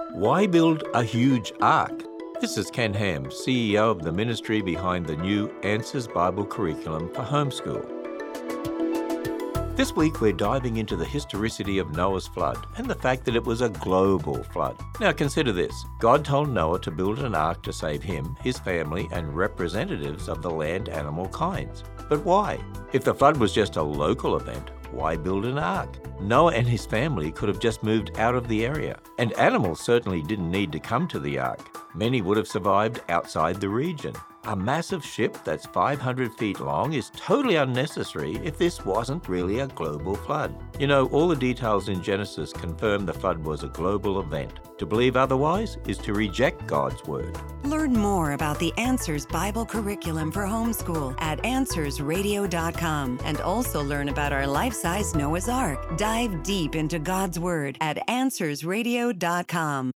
Why build a huge ark? This is Ken Ham, CEO of the ministry behind the new Answers Bible curriculum for homeschool. This week we're diving into the historicity of Noah's flood and the fact that it was a global flood. Now consider this. God told Noah to build an ark to save him, his family, and representatives of the land animal kinds. But why? If the flood was just a local event, why build an ark? Noah and his family could have just moved out of the area, and animals certainly didn't need to come to the ark. Many would have survived outside the region. A massive ship that's 500 feet long is totally unnecessary if this wasn't really a global flood. You know, all the details in Genesis confirm the flood was a global event. To believe otherwise is to reject God's word. Learn more about the Answers Bible curriculum for homeschool at AnswersRadio.com, and also learn about our life-size Noah's Ark. Dive deep into God's word at AnswersRadio.com.